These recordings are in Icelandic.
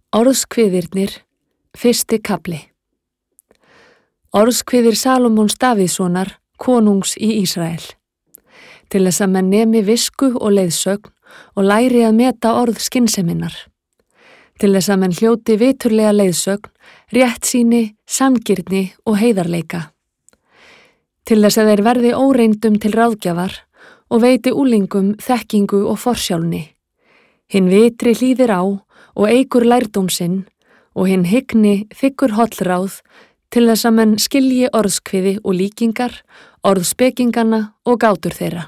Orðskviðirnir, fyrsti kafli. Orðskviðir Salómons Davíðssonar, konungs í Ísrael. Til þess að menn nemi visku og leiðsögn og læri að meta orð skynseminnar. Til þess að menn hljóti viturlega leiðsögn, réttsýni, sanngirni og heiðarleika. Til þess að þeir verði óreyndum til ráðgjafar og veiti úlingum þekkingu og forsjálni. Hinn vitri hlýðir á og eykur lærdóm sinn og hinn hygni þykkur hollráð til þess að menn skilji orðskviði og líkingar, orðspekingana og gátur þeirra.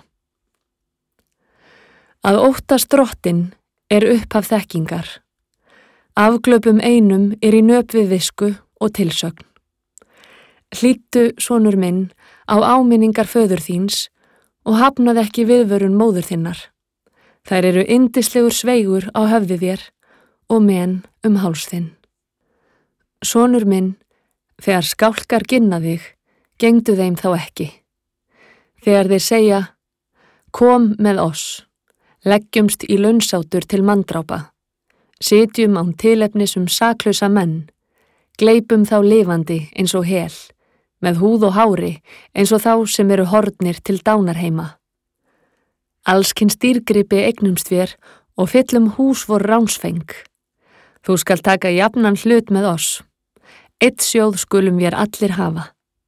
Að óttast drottinn er upphaf þekkingar. Afglöpum einum er í nöp við visku og tilsögn. Hlýddu, sonur minn, á áminningar föður þíns og hafnaði ekki viðvörun móður þinnar. Þær eru yndislegur sveigur á höfði þér og men háls þinn. Sonur minn, þegar skálkar ginna þig, gengdu þeim þá ekki. Þegar þeir segja, kom með oss, leggjumst í launsátur til manndrápa, sitjum án tilefnis saklausa menn, gleipum þá lifandi eins og hel, með húð og hári eins og þá sem eru horfnir til dánarheima. Allskins dýrgripi eignumst vér og fyllum hús vor ránsfeng. Þú skal taka jafnan hlut með oss. Eitt sjóð skulum vér allir hafa.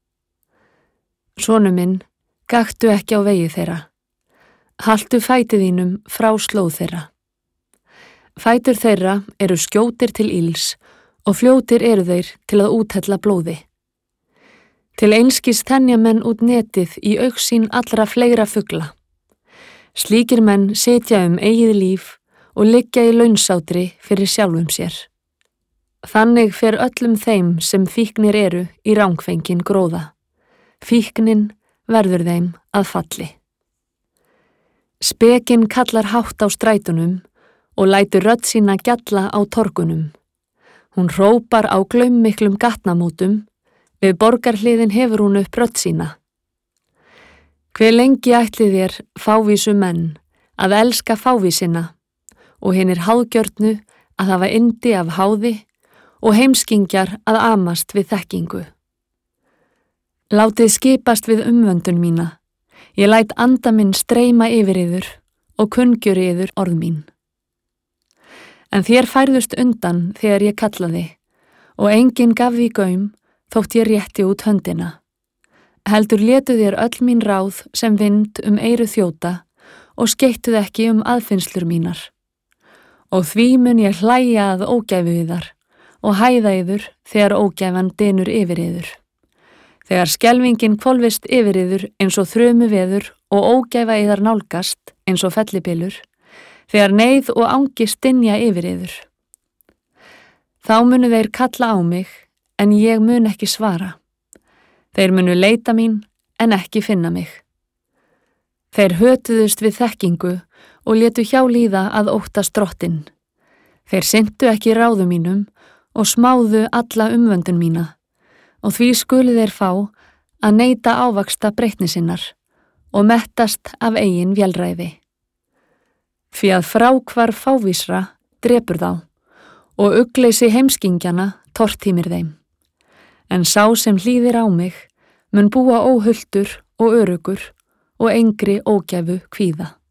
Sonu minn, gaktu ekki á vegi þeirra. Haltu fæti þínum frá slóð þeirra. Fætur þeirra eru skjótir til ills og fljótir eru þeir til að úthella blóði. Til einskis þenja menn út netið í augsýn allra fleira fugla. Slíkir menn sitja eigið líf og liggja í launsátri fyrir sjálfum sér. Þannig fer öllum þeim sem fíknir eru í rangfengin gróða. Fíknin verður þeim að falli. Spekinn kallar hátt á strætunum og lætur rödd sína gjalla á torgunum. Hún hrópar á glaummiklum gatnamótum, við borgarhliðin hefur hún upp rödd sína. Hve lengi ætli þér, fávísu menn, að elska fávísina og hinir háðgjörnu að hafa yndi af háði og heimskingjar að amast við þekkingu. Látið skipast við umvöndun mína, ég læt anda minn streyma yfir yður og kunngjöri yður orð mín. En þér færðust undan þegar ég kallaði og enginn gaf því gaum þótt ég rétti út höndina. Heldur létu þér öll mín ráð sem vind eyru þjóta og skeittuð ekki aðfinnslur mínar. Og því mun ég hlæja að ógæfu yðar og hæða yður þegar ógæfan dynur yfir yður. Þegar skelfingin hvolfist yfir yður eins og þrumu veður og ógæfa yðar nálgast eins og fellibylur, þegar neyð og angist dynja yfir yður. Þá munu þeir kalla á mig, en ég mun ekki svara. Þeir munu leita mín, en ekki finna mig. Þeir hötuðust við þekkingu og létu hjá líða að óttast drottinn. Þeir sinntu ekki ráðum mínum og smáðu alla umvöndun mína og því skulu þeir fá að neita ávaxta breytni sinnar og mettast af eigin vélræði. Því að fráhvarf fávísra drepur þá og ugleysi heimskingjana tortímir þeim. En sá sem hlýðir á mig mun búa óhultur og öruggur og engri ógæfu kvíða.